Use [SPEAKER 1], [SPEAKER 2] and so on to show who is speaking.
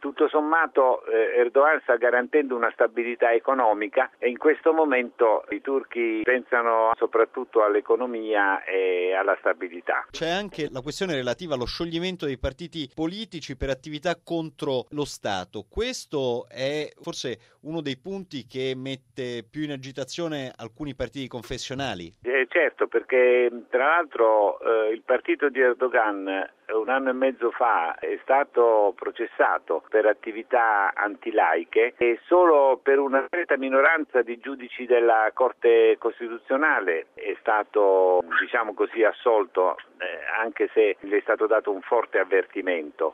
[SPEAKER 1] Tutto sommato Erdogan sta garantendo una stabilità economica e in questo momento i turchi pensano soprattutto all'economia e alla stabilità.
[SPEAKER 2] C'è anche la questione relativa allo scioglimento dei partiti politici per attività contro lo Stato. Questo è forse uno dei punti che mette più in agitazione alcuni partiti confessionali.
[SPEAKER 1] Certo, perché tra l'altro il partito di Erdogan un anno e mezzo fa è stato processato per attività antilaiche e solo per una stretta minoranza di giudici della Corte Costituzionale è stato, assolto, anche se gli è stato dato un forte avvertimento.